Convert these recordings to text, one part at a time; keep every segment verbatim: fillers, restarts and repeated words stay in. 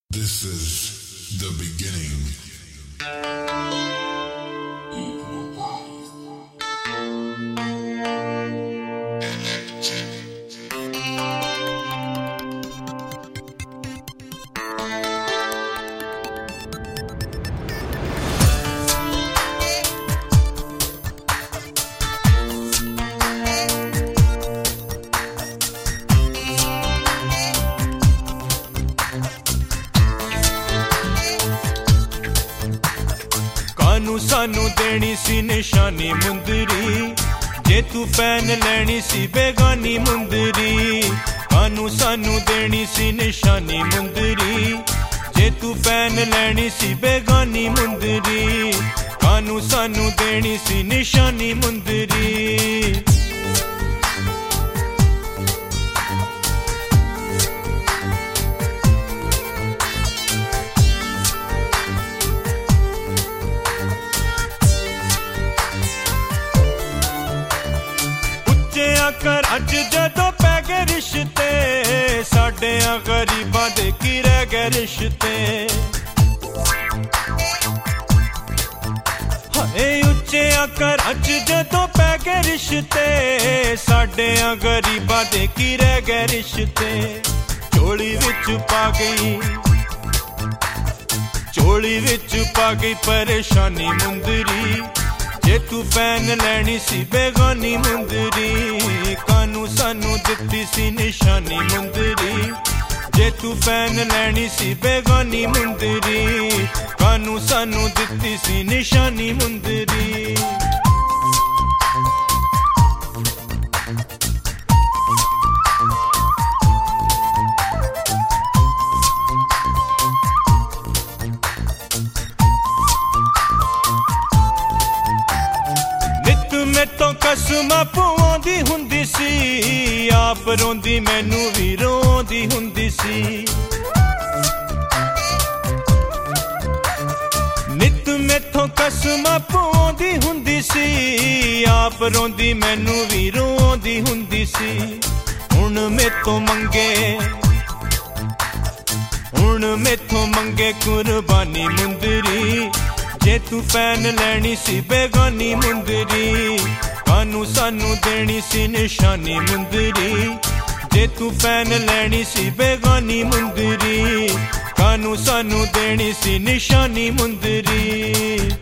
This is the beginning. कानू सानू देनी सी निशानी मुंदरी, जे तू पैन लैनी सी बेगानी मुंदरी। कानू सानू देनी सी निशानी मुंदरी, जे तू पैन लैनी सी बेगानी मुंदरी। कानू सानू देनी सी निशानी मुंदरी। कर अज जदों पै गए रिश्ते, साडियां गरीबां दे की रह गए रिश्ते। हाय उच्चे आकर अज जदों पै गए रिश्ते, साडियां गरीबां दे की रह गए रिश्ते। झोली विच पा गई झोली विच पा गई परेशानी मुंदरी, जे तू पैन लैनी सी बेगानी मुंदरी। कानू सानू दित्ती सी निशानी मुंदरी, जे तू पैन लैनी सी बेगानी मुंदरी। कानू सानू दित्ती सी निशानी मुंदरी। तो कसम पवांदी हुंदी सी, आप रोंदी मैनू भी रोंदी हुंदी सी। नित मैथों कसम पवांदी हुंदी सी, आप रोंदी मैनू भी रोंदी हुंदी सी। हुण मैथों मंगे हुण मैथों मंगे कुर्बानी मुंदरी, जे तू पैन लैनी सी बेगानी मुंदरी। कानू सानू देनी सी निशानी मुंदरी, जे तू पैन लैनी सी बेगानी मुंदरी। कानू सानू देनी सी निशानी मुंदरी।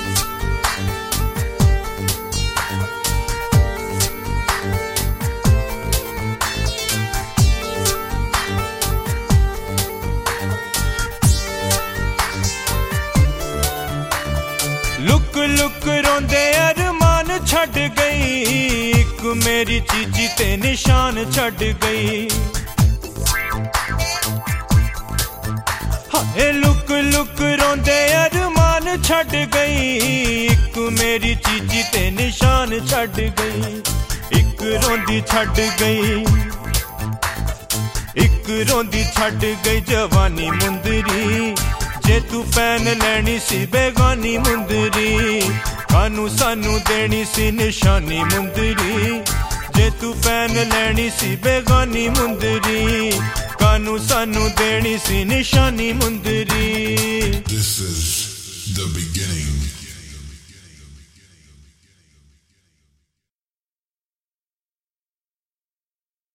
लुक लुक रोंदे अरमान छड़ गई, एक मेरी चीची ते निशान छड़ गई। हाय लुक लुक रोंदे अरमान छड़ गई, एक मेरी चीची ते निशान छड़ गई। एक रोंदी छड़ गई एक रोंदी छड़ गई जवानी मुंदरी, जे तू पैन लैनी सी बेगानी मुंदरी। कानू सानू देनी सी निशानी मुंदरी, जे तू पैन लैनी सी बेगानी मुंदरी। कानू सानू देनी सी निशानी मुंदरी। This is the beginning.